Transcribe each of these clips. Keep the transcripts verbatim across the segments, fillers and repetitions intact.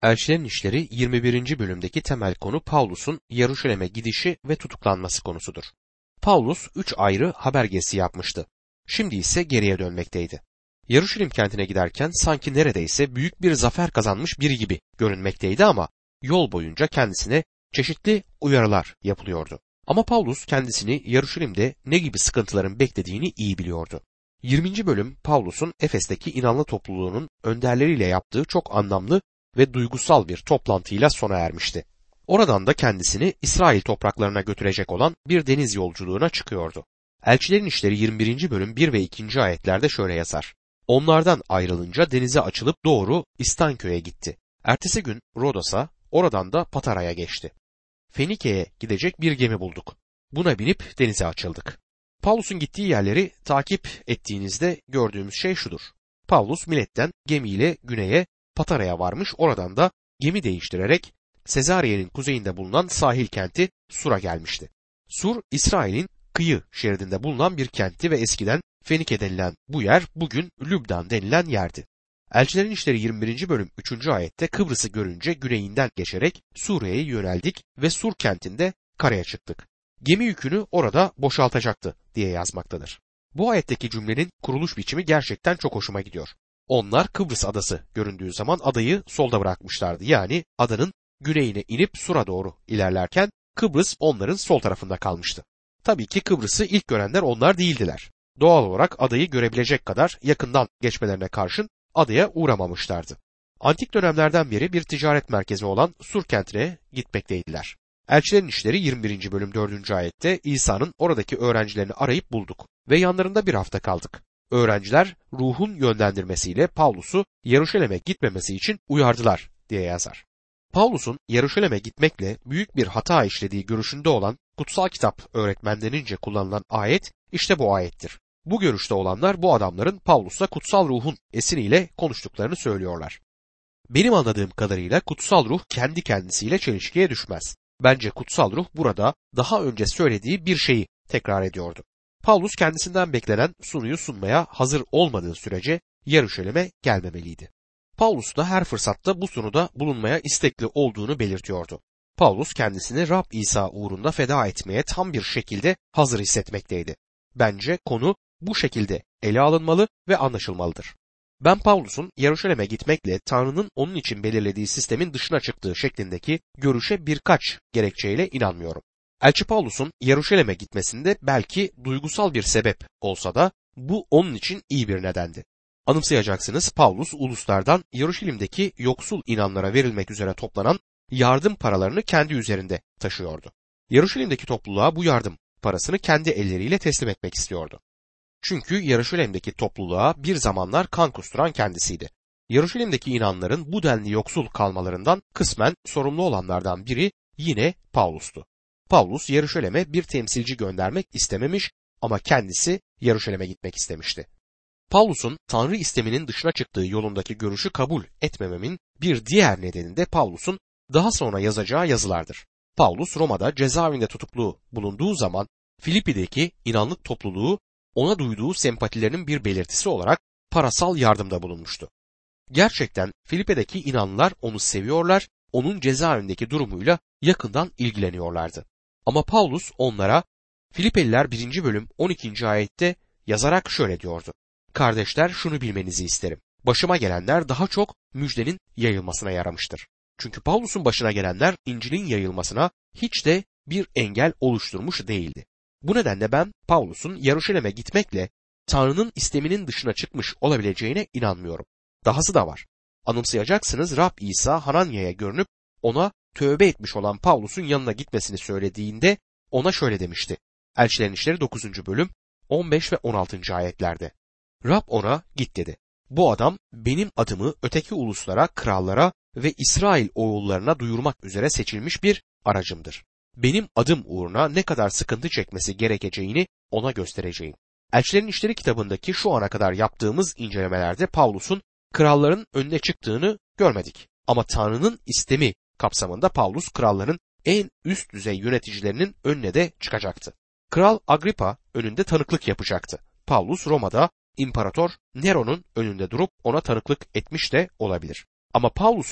Elçilerin İşleri yirmi birinci bölümdeki temel konu Pavlus'un Yaruşalim'e gidişi ve tutuklanması konusudur. Pavlus üç ayrı haber gezisi yapmıştı. Şimdi ise geriye dönmekteydi. Yaruşalim kentine giderken sanki neredeyse büyük bir zafer kazanmış biri gibi görünmekteydi ama yol boyunca kendisine çeşitli uyarılar yapılıyordu. Ama Pavlus kendisini Yaruşalim'de ne gibi sıkıntıların beklediğini iyi biliyordu. yirminci bölüm Pavlus'un Efes'teki inanlı topluluğunun önderleriyle yaptığı çok anlamlı ve duygusal bir toplantıyla sona ermişti. Oradan da kendisini İsrail topraklarına götürecek olan bir deniz yolculuğuna çıkıyordu. Elçilerin İşleri yirmi birinci bölüm bir ve ikinci ayetlerde şöyle yazar. Onlardan ayrılınca denize açılıp doğru İstanköy'e gitti. Ertesi gün Rodos'a, oradan da Patara'ya geçti. Fenike'ye gidecek bir gemi bulduk. Buna binip denize açıldık. Pavlus'un gittiği yerleri takip ettiğinizde gördüğümüz şey şudur. Pavlus Milet'ten gemiyle güneye Patara'ya varmış, oradan da gemi değiştirerek Sezariye'nin kuzeyinde bulunan sahil kenti Sur'a gelmişti. Sur, İsrail'in kıyı şeridinde bulunan bir kentti ve eskiden Fenike denilen bu yer bugün Lübnan denilen yerdi. Elçilerin İşleri yirmi birinci bölüm üçüncü ayette Kıbrıs'ı görünce güneyinden geçerek Suriye'ye yöneldik ve Sur kentinde karaya çıktık. Gemi yükünü orada boşaltacaktı diye yazmaktadır. Bu ayetteki cümlenin kuruluş biçimi gerçekten çok hoşuma gidiyor. Onlar Kıbrıs adası göründüğü zaman adayı solda bırakmışlardı. Yani adanın güneyine inip Sur'a doğru ilerlerken Kıbrıs onların sol tarafında kalmıştı. Tabii ki Kıbrıs'ı ilk görenler onlar değildiler. Doğal olarak adayı görebilecek kadar yakından geçmelerine karşın adaya uğramamışlardı. Antik dönemlerden beri bir ticaret merkezi olan Sur kentine gitmekteydiler. Elçilerin İşleri yirmi birinci bölüm dördüncü ayette İsa'nın oradaki öğrencilerini arayıp bulduk ve yanlarında bir hafta kaldık. Öğrenciler ruhun yönlendirmesiyle Pavlus'u Yaruşalim'e gitmemesi için uyardılar diye yazar. Pavlus'un Yaruşalim'e gitmekle büyük bir hata işlediği görüşünde olan kutsal kitap öğretmenlerince kullanılan ayet işte bu ayettir. Bu görüşte olanlar bu adamların Pavlus'la kutsal ruhun esiniyle konuştuklarını söylüyorlar. Benim anladığım kadarıyla kutsal ruh kendi kendisiyle çelişkiye düşmez. Bence kutsal ruh burada daha önce söylediği bir şeyi tekrar ediyordu. Pavlus kendisinden beklenen sunuyu sunmaya hazır olmadığı sürece Yaruşalim'e gelmemeliydi. Pavlus da her fırsatta bu sunuda bulunmaya istekli olduğunu belirtiyordu. Pavlus kendisini Rab İsa uğrunda feda etmeye tam bir şekilde hazır hissetmekteydi. Bence konu bu şekilde ele alınmalı ve anlaşılmalıdır. Ben Pavlus'un Yaruşalim'e gitmekle Tanrı'nın onun için belirlediği sistemin dışına çıktığı şeklindeki görüşe birkaç gerekçeyle inanmıyorum. Elçi Pavlus'un Yaruşalim'e gitmesinde belki duygusal bir sebep olsa da bu onun için iyi bir nedendi. Anımsayacaksınız, Pavlus uluslardan Yaruşalim'deki yoksul inanlara verilmek üzere toplanan yardım paralarını kendi üzerinde taşıyordu. Yaruşalim'deki topluluğa bu yardım parasını kendi elleriyle teslim etmek istiyordu. Çünkü Yaruşalim'deki topluluğa bir zamanlar kan kusturan kendisiydi. Yaruşalim'deki inanların bu denli yoksul kalmalarından kısmen sorumlu olanlardan biri yine Pavlus'tu. Pavlus Yaruşalim'e bir temsilci göndermek istememiş ama kendisi Yaruşalim'e gitmek istemişti. Pavlus'un Tanrı isteminin dışına çıktığı yolundaki görüşü kabul etmememin bir diğer nedeni de Pavlus'un daha sonra yazacağı yazılardır. Pavlus Roma'da cezaevinde tutuklu bulunduğu zaman Filipi'deki inanlık topluluğu ona duyduğu sempatilerinin bir belirtisi olarak parasal yardımda bulunmuştu. Gerçekten Filipi'deki inanlılar onu seviyorlar, onun cezaevindeki durumuyla yakından ilgileniyorlardı. Ama Pavlus onlara Filipeliler birinci bölüm on ikinci ayette yazarak şöyle diyordu. Kardeşler, şunu bilmenizi isterim. Başıma gelenler daha çok müjdenin yayılmasına yaramıştır. Çünkü Pavlus'un başına gelenler İncil'in yayılmasına hiç de bir engel oluşturmuş değildi. Bu nedenle ben Pavlus'un Yaruşalim'e gitmekle Tanrı'nın isteminin dışına çıkmış olabileceğine inanmıyorum. Dahası da var. Anımsayacaksınız, Rab İsa Hananya'ya görünüp ona tövbe etmiş olan Pavlus'un yanına gitmesini söylediğinde ona şöyle demişti. Elçilerin İşleri dokuzuncu bölüm on beş ve on altıncı ayetlerde. Rab ona git dedi. Bu adam benim adımı öteki uluslara, krallara ve İsrail oğullarına duyurmak üzere seçilmiş bir aracımdır. Benim adım uğruna ne kadar sıkıntı çekmesi gerekeceğini ona göstereceğim. Elçilerin İşleri kitabındaki şu ana kadar yaptığımız incelemelerde Pavlus'un kralların önüne çıktığını görmedik. Ama Tanrı'nın istemi kapsamında Pavlus kralların en üst düzey yöneticilerinin önüne de çıkacaktı. Kral Agrippa önünde tanıklık yapacaktı. Pavlus Roma'da İmparator Nero'nun önünde durup ona tanıklık etmiş de olabilir. Ama Pavlus'un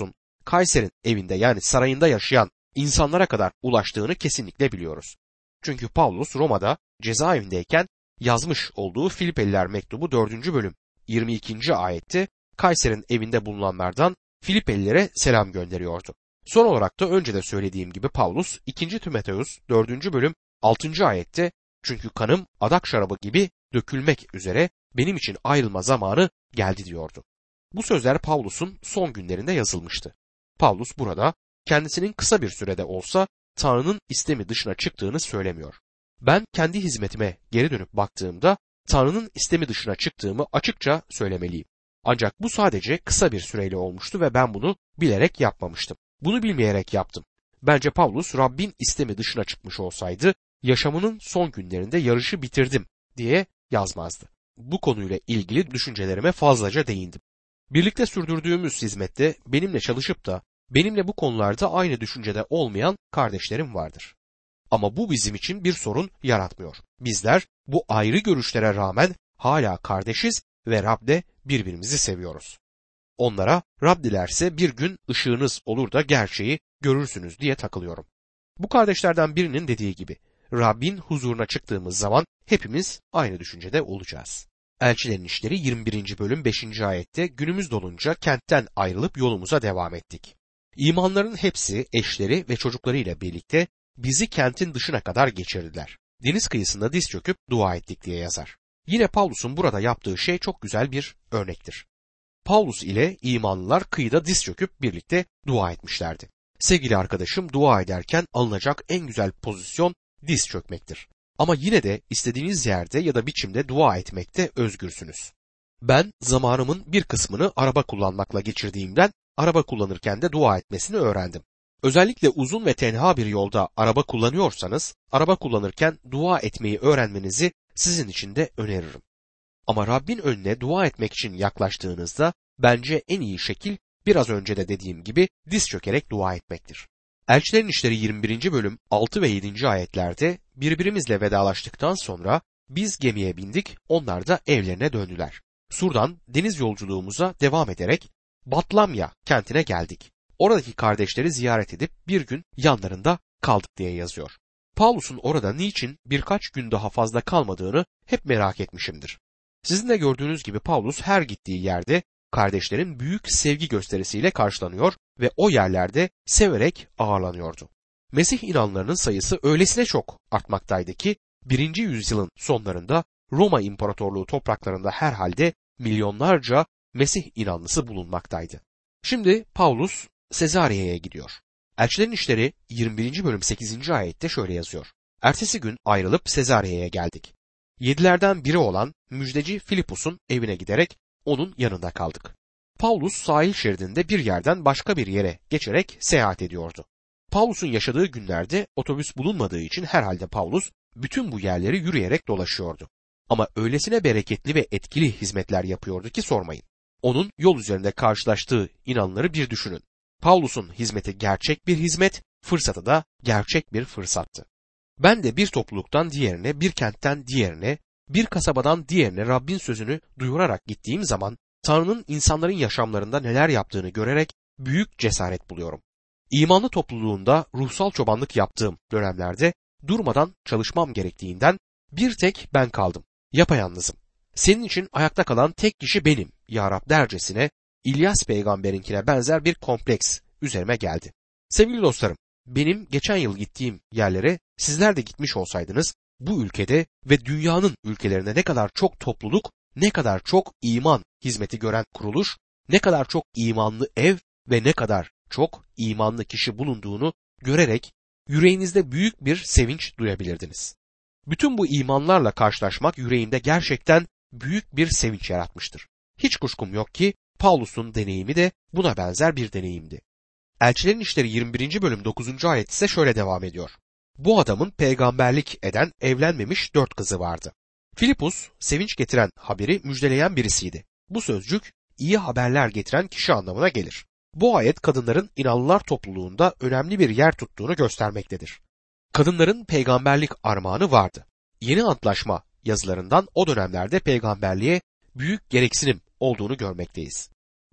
Kayser'in evinde yani sarayında yaşayan insanlara kadar ulaştığını kesinlikle biliyoruz. Çünkü Pavlus Roma'da cezaevindeyken yazmış olduğu Filipeliler mektubu dördüncü bölüm yirmi ikinci ayette Kayser'in evinde bulunanlardan Filipelilere selam gönderiyordu. Son olarak da önce de söylediğim gibi Pavlus ikinci Timoteus dördüncü bölüm altıncı ayette çünkü kanım adak şarabı gibi dökülmek üzere benim için ayrılma zamanı geldi diyordu. Bu sözler Pavlus'un son günlerinde yazılmıştı. Pavlus burada kendisinin kısa bir sürede olsa Tanrı'nın istemi dışına çıktığını söylemiyor. Ben kendi hizmetime geri dönüp baktığımda Tanrı'nın istemi dışına çıktığımı açıkça söylemeliyim. Ancak bu sadece kısa bir süreyle olmuştu ve ben bunu bilerek yapmamıştım. Bunu bilmeyerek yaptım. Bence Pavlus Rabbin istemi dışına çıkmış olsaydı yaşamının son günlerinde yarışı bitirdim diye yazmazdı. Bu konuyla ilgili düşüncelerime fazlaca değindim. Birlikte sürdürdüğümüz hizmette benimle çalışıp da benimle bu konularda aynı düşüncede olmayan kardeşlerim vardır. Ama bu bizim için bir sorun yaratmıyor. Bizler bu ayrı görüşlere rağmen hala kardeşiz ve Rab'de birbirimizi seviyoruz. Onlara Rab dilerse bir gün ışığınız olur da gerçeği görürsünüz diye takılıyorum. Bu kardeşlerden birinin dediği gibi Rabbin huzuruna çıktığımız zaman hepimiz aynı düşüncede olacağız. Elçilerin İşleri yirmi birinci bölüm beşinci ayette günümüz dolunca kentten ayrılıp yolumuza devam ettik. İmanların hepsi eşleri ve çocuklarıyla birlikte bizi kentin dışına kadar geçirdiler. Deniz kıyısında diz çöküp dua ettik diye yazar. Yine Pavlus'un burada yaptığı şey çok güzel bir örnektir. Pavlus ile imanlılar kıyıda diz çöküp birlikte dua etmişlerdi. Sevgili arkadaşım, dua ederken alınacak en güzel pozisyon diz çökmektir. Ama yine de istediğiniz yerde ya da biçimde dua etmekte özgürsünüz. Ben zamanımın bir kısmını araba kullanmakla geçirdiğimden araba kullanırken de dua etmesini öğrendim. Özellikle uzun ve tenha bir yolda araba kullanıyorsanız, araba kullanırken dua etmeyi öğrenmenizi sizin için de öneririm. Ama Rabbin önüne dua etmek için yaklaştığınızda bence en iyi şekil biraz önce de dediğim gibi diz çökerek dua etmektir. Elçilerin İşleri yirmi birinci bölüm altı ve yedinci ayetlerde birbirimizle vedalaştıktan sonra biz gemiye bindik, onlar da evlerine döndüler. Sur'dan deniz yolculuğumuza devam ederek Batlamya kentine geldik. Oradaki kardeşleri ziyaret edip bir gün yanlarında kaldık diye yazıyor. Pavlus'un orada niçin birkaç gün daha fazla kalmadığını hep merak etmişimdir. Sizin de gördüğünüz gibi Pavlus her gittiği yerde kardeşlerin büyük sevgi gösterisiyle karşılanıyor ve o yerlerde severek ağırlanıyordu. Mesih inanlarının sayısı öylesine çok artmaktaydı ki birinci yüzyılın sonlarında Roma İmparatorluğu topraklarında herhalde milyonlarca Mesih inanlısı bulunmaktaydı. Şimdi Pavlus Sezarya'ya gidiyor. Elçilerin İşleri yirmi birinci bölüm sekizinci ayette şöyle yazıyor. Ertesi gün ayrılıp Sezarya'ya geldik. Yedilerden biri olan müjdeci Filipus'un evine giderek onun yanında kaldık. Pavlus sahil şeridinde bir yerden başka bir yere geçerek seyahat ediyordu. Pavlus'un yaşadığı günlerde otobüs bulunmadığı için herhalde Pavlus bütün bu yerleri yürüyerek dolaşıyordu. Ama öylesine bereketli ve etkili hizmetler yapıyordu ki sormayın. Onun yol üzerinde karşılaştığı inanları bir düşünün. Pavlus'un hizmeti gerçek bir hizmet, fırsatı da gerçek bir fırsattı. Ben de bir topluluktan diğerine, bir kentten diğerine, bir kasabadan diğerine Rabbin sözünü duyurarak gittiğim zaman Tanrı'nın insanların yaşamlarında neler yaptığını görerek büyük cesaret buluyorum. İmanlı topluluğunda ruhsal çobanlık yaptığım dönemlerde durmadan çalışmam gerektiğinden bir tek ben kaldım. Yapayalnızım. Senin için ayakta kalan tek kişi benim ya Rab dercesine İlyas peygamberinkine benzer bir kompleks üzerime geldi. Sevgili dostlarım, benim geçen yıl gittiğim yerlere sizler de gitmiş olsaydınız bu ülkede ve dünyanın ülkelerinde ne kadar çok topluluk, ne kadar çok iman hizmeti gören kuruluş, ne kadar çok imanlı ev ve ne kadar çok imanlı kişi bulunduğunu görerek yüreğinizde büyük bir sevinç duyabilirdiniz. Bütün bu imanlarla karşılaşmak yüreğimde gerçekten büyük bir sevinç yaratmıştır. Hiç kuşkum yok ki Pavlus'un deneyimi de buna benzer bir deneyimdi. Elçilerin İşleri yirmi birinci bölüm dokuzuncu ayet ise şöyle devam ediyor. Bu adamın peygamberlik eden evlenmemiş dört kızı vardı. Filipus, sevinç getiren haberi müjdeleyen birisiydi. Bu sözcük iyi haberler getiren kişi anlamına gelir. Bu ayet kadınların inanlılar topluluğunda önemli bir yer tuttuğunu göstermektedir. Kadınların peygamberlik armağanı vardı. Yeni Antlaşma yazılarından o dönemlerde peygamberliğe büyük gereksinim olduğunu görmekteyiz.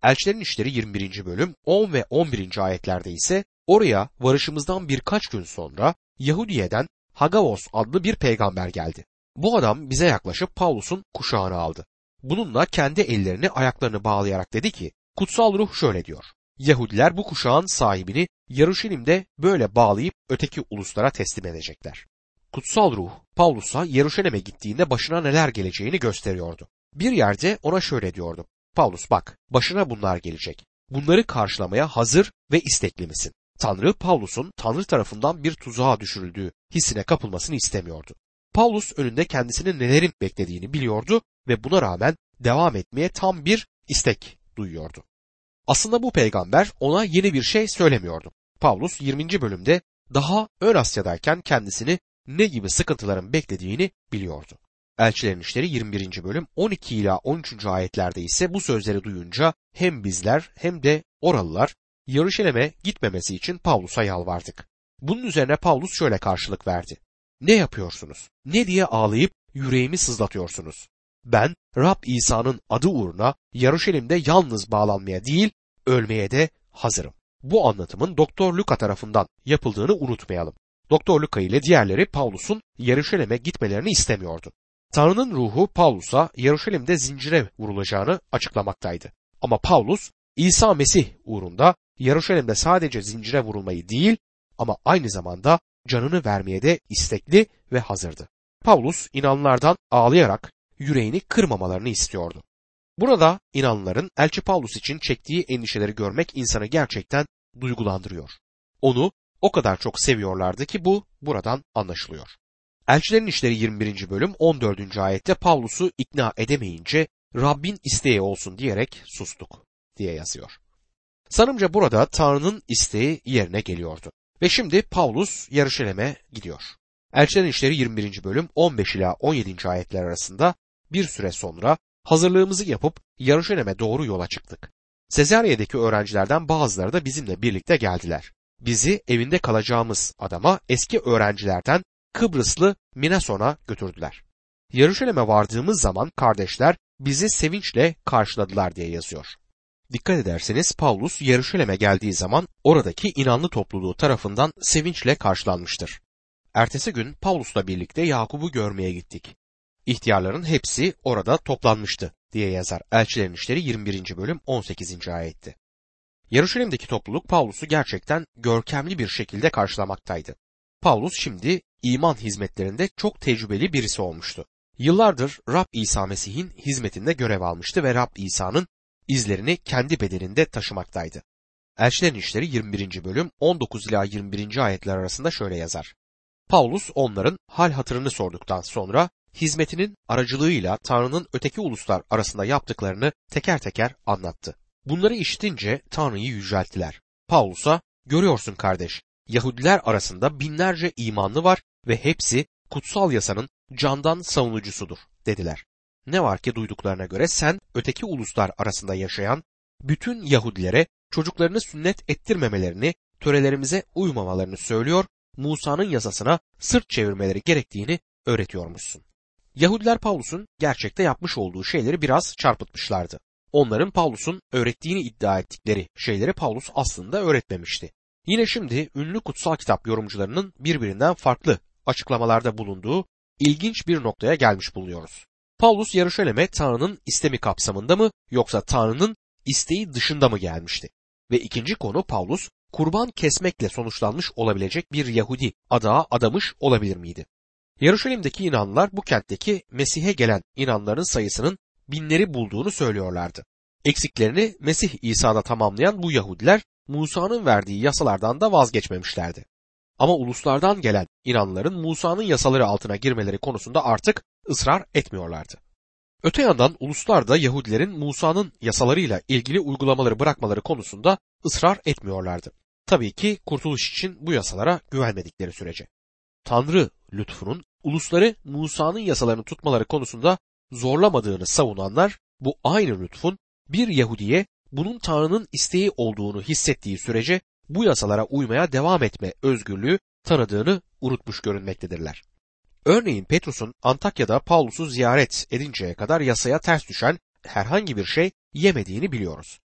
Elçilerin İşleri yirmi birinci bölüm on ve on birinci ayetlerde ise oraya varışımızdan birkaç gün sonra Yahudiye'den Hagavos adlı bir peygamber geldi. Bu adam bize yaklaşıp Pavlus'un kuşağını aldı. Bununla kendi ellerini ayaklarını bağlayarak dedi ki, kutsal ruh şöyle diyor. Yahudiler bu kuşağın sahibini Yaruşilim'de böyle bağlayıp öteki uluslara teslim edecekler. Kutsal ruh Pavlus'a Yaruşilim'e gittiğinde başına neler geleceğini gösteriyordu. Bir yerde ona şöyle diyordu. Pavlus bak, başına bunlar gelecek. Bunları karşılamaya hazır ve istekli misin? Tanrı Pavlus'un Tanrı tarafından bir tuzağa düşürüldüğü hissine kapılmasını istemiyordu. Pavlus önünde kendisinin nelerin beklediğini biliyordu ve buna rağmen devam etmeye tam bir istek duyuyordu. Aslında bu peygamber ona yeni bir şey söylemiyordu. Pavlus yirminci bölümde daha ön Asya'dayken kendisini ne gibi sıkıntıların beklediğini biliyordu. Elçilerin İşleri yirmi birinci bölüm on iki ila on üçüncü ayetlerde ise bu sözleri duyunca hem bizler hem de oralılar Yaruşilim'e gitmemesi için Pavlus'a yalvardık. Bunun üzerine Pavlus şöyle karşılık verdi. Ne yapıyorsunuz? Ne diye ağlayıp yüreğimi sızlatıyorsunuz? Ben Rab İsa'nın adı uğruna Yaruşilim'de yalnız bağlanmaya değil, ölmeye de hazırım. Bu anlatımın Doktor Luka tarafından yapıldığını unutmayalım. Doktor Luka ile diğerleri Pavlus'un Yaruşilim'e gitmelerini istemiyordu. Tanrı'nın ruhu Pavlus'a Yaruşilim'de zincire vurulacağını açıklamaktaydı. Ama Pavlus, İsa Mesih uğrunda Yaruşilim'de sadece zincire vurulmayı değil ama aynı zamanda canını vermeye de istekli ve hazırdı. Pavlus inanlılardan ağlayarak yüreğini kırmamalarını istiyordu. Burada inanlıların Elçi Pavlus için çektiği endişeleri görmek insanı gerçekten duygulandırıyor. Onu o kadar çok seviyorlardı ki bu buradan anlaşılıyor. Elçilerin İşleri yirmi birinci bölüm on dördüncü ayette Pavlus'u ikna edemeyince Rabbin isteği olsun diyerek sustuk diye yazıyor. Sanımca burada Tanrı'nın isteği yerine geliyordu. Ve şimdi Pavlus Yaruşilim'e gidiyor. Elçilerin İşleri yirmi birinci bölüm on beş ila on yedinci ayetler arasında bir süre sonra hazırlığımızı yapıp Yaruşilim'e doğru yola çıktık. Sezarya'daki öğrencilerden bazıları da bizimle birlikte geldiler. Bizi evinde kalacağımız adama eski öğrencilerden Kıbrıslı Minason'a götürdüler. Yaruşilim'e vardığımız zaman kardeşler bizi sevinçle karşıladılar diye yazıyor. Dikkat ederseniz Pavlus Yaruşilim'e geldiği zaman oradaki inanlı topluluğu tarafından sevinçle karşılanmıştır. Ertesi gün Pavlus'la birlikte Yakup'u görmeye gittik. İhtiyarların hepsi orada toplanmıştı diye yazar Elçilerin İşleri yirmi birinci bölüm on sekizinci ayetti. Yaruşilim'deki topluluk Pavlus'u gerçekten görkemli bir şekilde karşılamaktaydı. Pavlus şimdi iman hizmetlerinde çok tecrübeli birisi olmuştu. Yıllardır Rab İsa Mesih'in hizmetinde görev almıştı ve Rab İsa'nın izlerini kendi bedeninde taşımaktaydı. Elçilerin İşleri yirmi birinci bölüm on dokuz ila yirmi birinci ayetler arasında şöyle yazar. Pavlus onların hal hatırını sorduktan sonra hizmetinin aracılığıyla Tanrı'nın öteki uluslar arasında yaptıklarını teker teker anlattı. Bunları işitince Tanrı'yı yücelttiler. Pavlus'a, görüyorsun kardeş, Yahudiler arasında binlerce imanlı var ve hepsi kutsal yasanın candan savunucusudur dediler. Ne var ki duyduklarına göre sen öteki uluslar arasında yaşayan bütün Yahudilere çocuklarını sünnet ettirmemelerini, törelerimize uymamalarını söylüyor, Musa'nın yasasına sırt çevirmeleri gerektiğini öğretiyormuşsun. Yahudiler Pavlus'un gerçekte yapmış olduğu şeyleri biraz çarpıtmışlardı. Onların Pavlus'un öğrettiğini iddia ettikleri şeyleri Pavlus aslında öğretmemişti. Yine şimdi ünlü kutsal kitap yorumcularının birbirinden farklı açıklamalarda bulunduğu ilginç bir noktaya gelmiş bulunuyoruz. Pavlus Yaruşilim'e Tanrı'nın istemi kapsamında mı yoksa Tanrı'nın isteği dışında mı gelmişti? Ve ikinci konu Pavlus kurban kesmekle sonuçlanmış olabilecek bir Yahudi adağa adamış olabilir miydi? Yaruşilim'deki inanlılar bu kentteki Mesih'e gelen inanların sayısının binleri bulduğunu söylüyorlardı. Eksiklerini Mesih İsa'da tamamlayan bu Yahudiler Musa'nın verdiği yasalardan da vazgeçmemişlerdi. Ama uluslardan gelen inanlıların Musa'nın yasaları altına girmeleri konusunda artık ısrar etmiyorlardı. Öte yandan uluslar da Yahudilerin Musa'nın yasalarıyla ilgili uygulamaları bırakmaları konusunda ısrar etmiyorlardı. Tabii ki kurtuluş için bu yasalara güvenmedikleri sürece. Tanrı lütfunun ulusları Musa'nın yasalarını tutmaları konusunda zorlamadığını savunanlar bu aynı lütfun bir Yahudiye bunun Tanrı'nın isteği olduğunu hissettiği sürece bu yasalara uymaya devam etme özgürlüğü tanıdığını unutmuş görünmektedirler. Örneğin Petrus'un Antakya'da Pavlus'u ziyaret edinceye kadar yasaya ters düşen herhangi bir şey yemediğini biliyoruz.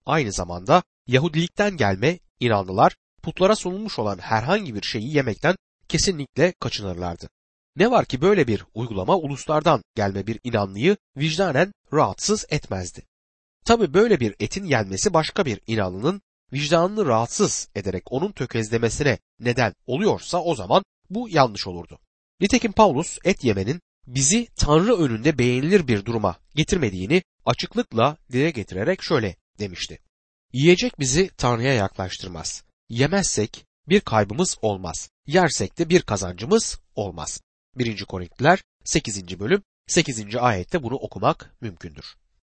Aynı zamanda Yahudilikten gelme inanlılar putlara sunulmuş olan herhangi bir şeyi yemekten kesinlikle kaçınırlardı. Ne var ki böyle bir uygulama uluslardan gelme bir inanlıyı vicdanen rahatsız etmezdi. Tabi böyle bir etin yenmesi başka bir inanlının vicdanını rahatsız ederek onun tökezlemesine neden oluyorsa o zaman bu yanlış olurdu. Nitekim Paulus et yemenin bizi Tanrı önünde beğenilir bir duruma getirmediğini açıklıkla dile getirerek şöyle demişti. Yiyecek bizi Tanrı'ya yaklaştırmaz. Yemezsek bir kaybımız olmaz. Yersek de bir kazancımız olmaz. birinci Korintiler sekizinci bölüm sekizinci ayette bunu okumak mümkündür.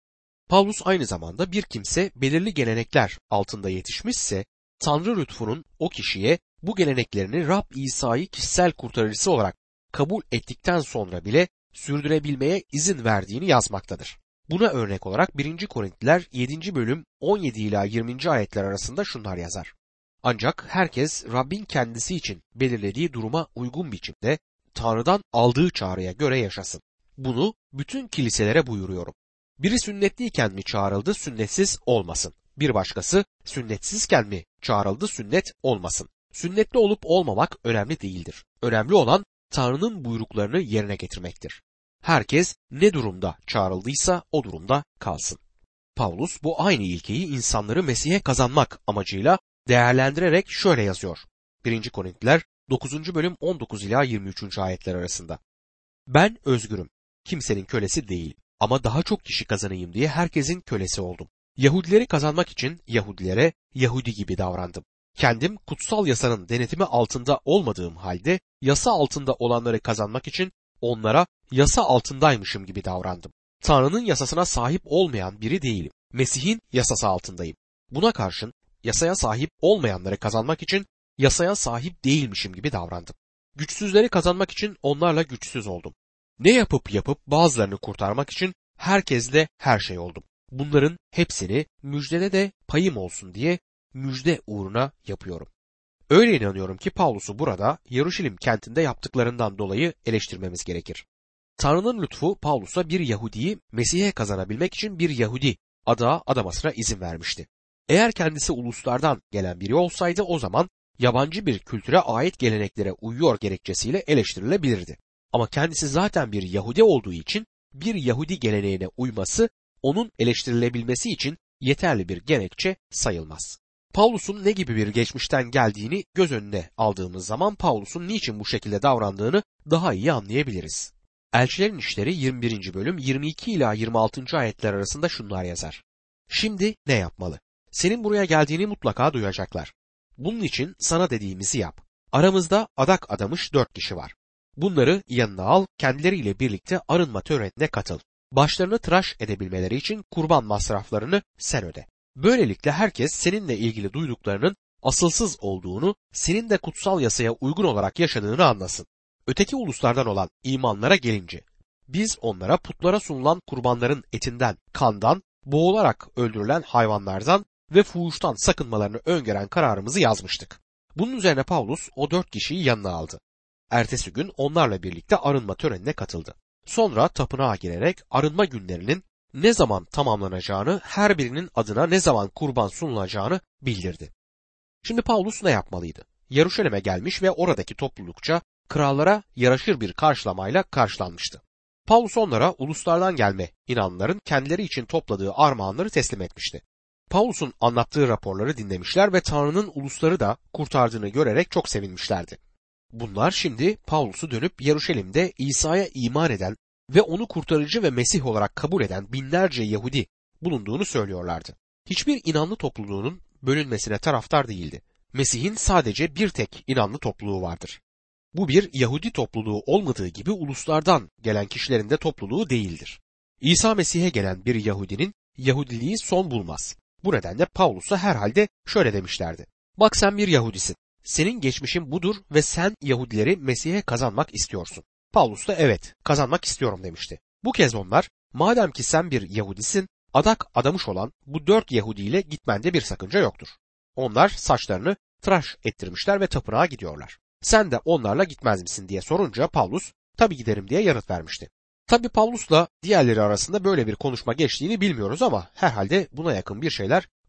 Paulus aynı zamanda bir kimse belirli gelenekler altında yetişmişse Tanrı lütfunun o kişiye bu geleneklerini Rab İsa'yı kişisel kurtarıcısı olarak kabul ettikten sonra bile sürdürebilmeye izin verdiğini yazmaktadır. Buna örnek olarak birinci Korintiler yedinci bölüm on yedi ila yirminci ayetler arasında şunlar yazar. Ancak herkes Rabbin kendisi için belirlediği duruma uygun biçimde Tanrı'dan aldığı çağrıya göre yaşasın. Bunu bütün kiliselere buyuruyorum. Biri sünnetliyken mi çağrıldı, sünnetsiz olmasın. Bir başkası sünnetsizken mi çağrıldı, sünnet olmasın. Sünnetli olup olmamak önemli değildir. Önemli olan Tanrı'nın buyruklarını yerine getirmektir. Herkes ne durumda çağrıldıysa o durumda kalsın. Paulus bu aynı ilkeyi insanları Mesih'e kazanmak amacıyla değerlendirerek şöyle yazıyor. birinci Korintiler dokuzuncu bölüm on dokuz ila yirmi üçüncü ayetler arasında. Ben özgürüm, kimsenin kölesi değilim ama daha çok kişi kazanayım diye herkesin kölesi oldum. Yahudileri kazanmak için Yahudilere Yahudi gibi davrandım. Kendim kutsal yasanın denetimi altında olmadığım halde yasa altında olanları kazanmak için onlara yasa altındaymışım gibi davrandım. Tanrı'nın yasasına sahip olmayan biri değilim. Mesih'in yasası altındayım. Buna karşın yasaya sahip olmayanları kazanmak için yasaya sahip değilmişim gibi davrandım. Güçsüzleri kazanmak için onlarla güçsüz oldum. Ne yapıp yapıp bazılarını kurtarmak için herkesle her şey oldum. Bunların hepsini müjdede de payım olsun diye müjde uğruna yapıyorum. Öyle inanıyorum ki Paulus'u burada Yaruşilim kentinde yaptıklarından dolayı eleştirmemiz gerekir. Tanrı'nın lütfu Paulus'a bir Yahudi'yi Mesih'e kazanabilmek için bir Yahudi ada adamasına izin vermişti. Eğer kendisi uluslardan gelen biri olsaydı o zaman yabancı bir kültüre ait geleneklere uyuyor gerekçesiyle eleştirilebilirdi. Ama kendisi zaten bir Yahudi olduğu için bir Yahudi geleneğine uyması onun eleştirilebilmesi için yeterli bir gerekçe sayılmaz. Paulus'un ne gibi bir geçmişten geldiğini göz önüne aldığımız zaman Paulus'un niçin bu şekilde davrandığını daha iyi anlayabiliriz. Elçilerin İşleri yirmi birinci bölüm yirmi iki ila yirmi altıncı ayetler arasında şunlar yazar. Şimdi ne yapmalı? Senin buraya geldiğini mutlaka duyacaklar. Bunun için sana dediğimizi yap. Aramızda adak adamış dört kişi var. Bunları yanına al, kendileriyle birlikte arınma törenine katıl. Başlarını tıraş edebilmeleri için kurban masraflarını sen öde. Böylelikle herkes seninle ilgili duyduklarının asılsız olduğunu, senin de kutsal yasaya uygun olarak yaşadığını anlasın. Öteki uluslardan olan imanlara gelince, biz onlara putlara sunulan kurbanların etinden, kandan, boğularak öldürülen hayvanlardan ve fuhuştan sakınmalarını öngören kararımızı yazmıştık. Bunun üzerine Paulus o dört kişiyi yanına aldı. Ertesi gün onlarla birlikte arınma törenine katıldı. Sonra tapınağa girerek arınma günlerinin ne zaman tamamlanacağını, her birinin adına ne zaman kurban sunulacağını bildirdi. Şimdi Paulus ne yapmalıydı? Yaruşalim'e gelmiş ve oradaki toplulukça krallara yaraşır bir karşılamayla karşılanmıştı. Paulus onlara uluslardan gelme inanlıların kendileri için topladığı armağanları teslim etmişti. Paulus'un anlattığı raporları dinlemişler ve Tanrı'nın ulusları da kurtardığını görerek çok sevinmişlerdi. Bunlar şimdi Paulus'u dönüp Yaruşalim'de İsa'ya iman eden ve onu kurtarıcı ve Mesih olarak kabul eden binlerce Yahudi bulunduğunu söylüyorlardı. Hiçbir inanlı topluluğunun bölünmesine taraftar değildi. Mesih'in sadece bir tek inanlı topluluğu vardır. Bu bir Yahudi topluluğu olmadığı gibi uluslardan gelen kişilerin de topluluğu değildir. İsa Mesih'e gelen bir Yahudinin Yahudiliği son bulmaz. Bu nedenle Paulus'a herhalde şöyle demişlerdi. Bak sen bir Yahudisin. Senin geçmişin budur ve sen Yahudileri Mesih'e kazanmak istiyorsun. Paulus da evet, kazanmak istiyorum demişti. Bu kez onlar, madem ki sen bir Yahudisin, adak adamış olan bu dört Yahudi ile gitmende bir sakınca yoktur. Onlar saçlarını tıraş ettirmişler ve tapınağa gidiyorlar. Sen de onlarla gitmez misin diye sorunca Paulus, tabii giderim diye yanıt vermişti. Tabii Paulus'la diğerleri arasında böyle bir konuşma geçtiğini bilmiyoruz ama herhalde buna yakın bir şeyler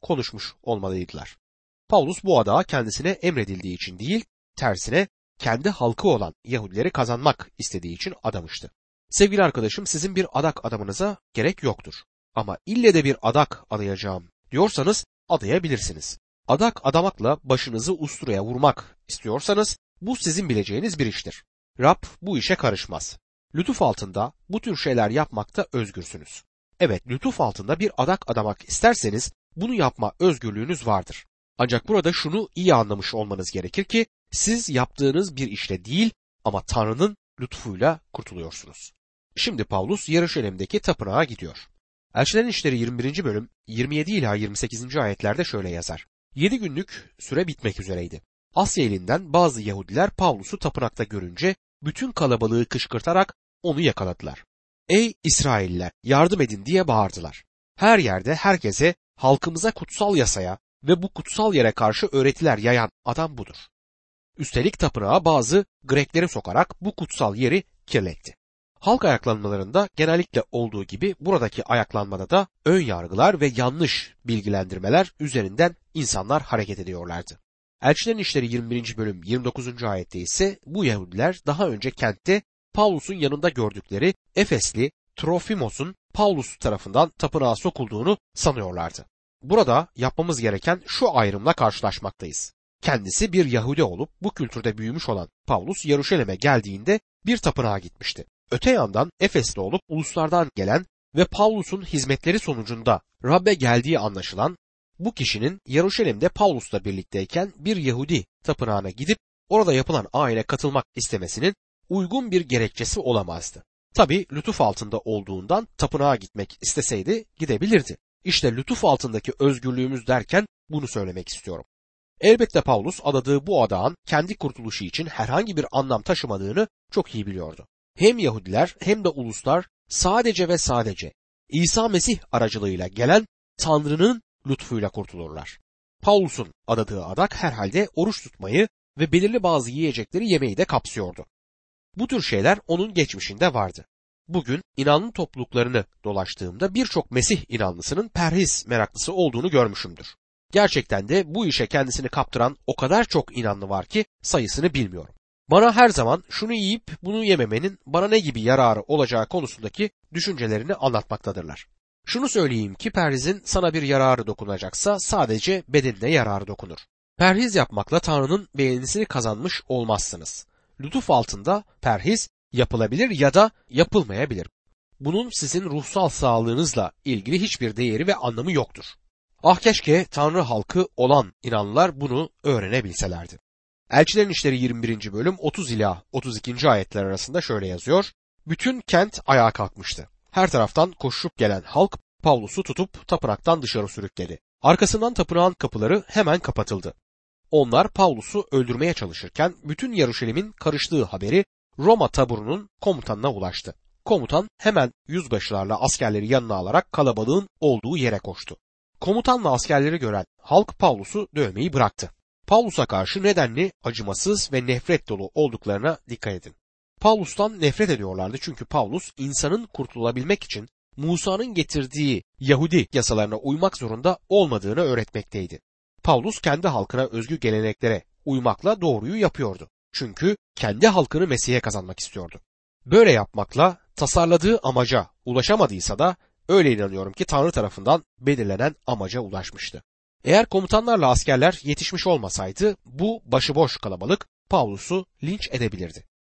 konuşmuş olmalıydılar. Paulus bu adağa kendisine emredildiği için değil, tersine kendi halkı olan Yahudileri kazanmak istediği için adamıştı. Sevgili arkadaşım, sizin bir adak adamanıza gerek yoktur. Ama ille de bir adak adayacağım diyorsanız adayabilirsiniz. Adak adamakla başınızı usturaya vurmak istiyorsanız bu sizin bileceğiniz bir iştir. Rab bu işe karışmaz. Lütuf altında bu tür şeyler yapmakta özgürsünüz. Evet, lütuf altında bir adak adamak isterseniz bunu yapma özgürlüğünüz vardır. Ancak burada şunu iyi anlamış olmanız gerekir ki siz yaptığınız bir işle değil ama Tanrı'nın lütfuyla kurtuluyorsunuz. Şimdi Paulus Yeruşalim'deki tapınağa gidiyor. Elçilerin İşleri yirmi birinci bölüm yirmi yedi ila yirmi sekizinci ayetlerde şöyle yazar. Yedi günlük süre bitmek üzereydi. Asya elinden bazı Yahudiler Paulus'u tapınakta görünce bütün kalabalığı kışkırtarak onu yakaladılar. Ey İsrailliler, yardım edin diye bağırdılar. Her yerde herkese halkımıza kutsal yasaya ve bu kutsal yere karşı öğretiler yayan adam budur. Üstelik tapınağa bazı Grekleri sokarak bu kutsal yeri kirletti. Halk ayaklanmalarında genellikle olduğu gibi buradaki ayaklanmada da ön yargılar ve yanlış bilgilendirmeler üzerinden insanlar hareket ediyorlardı. Elçilerin İşleri yirmi birinci bölüm yirmi dokuzuncu ayette ise bu Yahudiler daha önce kentte Paulus'un yanında gördükleri Efesli Trofimos'un Paulus tarafından tapınağa sokulduğunu sanıyorlardı. Burada yapmamız gereken şu ayrımla karşılaşmaktayız. Kendisi bir Yahudi olup bu kültürde büyümüş olan Paulus Yeruşalim'e geldiğinde bir tapınağa gitmişti. Öte yandan Efesli olup uluslardan gelen ve Paulus'un hizmetleri sonucunda Rab'be geldiği anlaşılan bu kişinin Yeruşalim'de Paulus'la birlikteyken bir Yahudi tapınağına gidip orada yapılan ayine katılmak istemesinin uygun bir gerekçesi olamazdı. Tabi lütuf altında olduğundan tapınağa gitmek isteseydi gidebilirdi. İşte lütuf altındaki özgürlüğümüz derken bunu söylemek istiyorum. Elbette Paulus adadığı bu adağın kendi kurtuluşu için herhangi bir anlam taşımadığını çok iyi biliyordu. Hem Yahudiler hem de uluslar sadece ve sadece İsa Mesih aracılığıyla gelen Tanrı'nın lütfuyla kurtulurlar. Paulus'un adadığı adak herhalde oruç tutmayı ve belirli bazı yiyecekleri yemeyi de kapsıyordu. Bu tür şeyler onun geçmişinde vardı. Bugün inanlı topluluklarını dolaştığımda birçok Mesih inanlısının perhiz meraklısı olduğunu görmüşümdür. Gerçekten de bu işe kendisini kaptıran o kadar çok inanlı var ki sayısını bilmiyorum. Bana her zaman şunu yiyip bunu yememenin bana ne gibi yararı olacağı konusundaki düşüncelerini anlatmaktadırlar. Şunu söyleyeyim ki perhizin sana bir yararı dokunacaksa sadece bedenine yararı dokunur. Perhiz yapmakla Tanrı'nın beğenisini kazanmış olmazsınız. Lütuf altında perhiz yapılabilir ya da yapılmayabilir. Bunun sizin ruhsal sağlığınızla ilgili hiçbir değeri ve anlamı yoktur. Ah keşke Tanrı halkı olan inanlılar bunu öğrenebilselerdi. Elçilerin İşleri yirmi birinci bölüm otuz ila otuz ikinci ayetler arasında şöyle yazıyor. Bütün kent ayağa kalkmıştı. Her taraftan koşup gelen halk Paulus'u tutup tapınaktan dışarı sürükledi. Arkasından tapınağın kapıları hemen kapatıldı. Onlar Paulus'u öldürmeye çalışırken bütün Yeruşalim'in karıştığı haberi Roma taburunun komutanına ulaştı. Komutan hemen yüzbaşılarla askerleri yanına alarak kalabalığın olduğu yere koştu. Komutanla askerleri gören halk Paulus'u dövmeyi bıraktı. Paulus'a karşı nedenli, acımasız ve nefret dolu olduklarına dikkat edin. Paulus'tan nefret ediyorlardı çünkü Paulus insanın kurtulabilmek için Musa'nın getirdiği Yahudi yasalarına uymak zorunda olmadığını öğretmekteydi. Paulus kendi halkına özgü geleneklere uymakla doğruyu yapıyordu. Çünkü kendi halkını Mesih'e kazanmak istiyordu. Böyle yapmakla tasarladığı amaca ulaşamadıysa da öyle inanıyorum ki Tanrı tarafından belirlenen amaca ulaşmıştı. Eğer komutanlarla askerler yetişmiş olmasaydı bu başıboş kalabalık Paulus'u linç edebilirdi.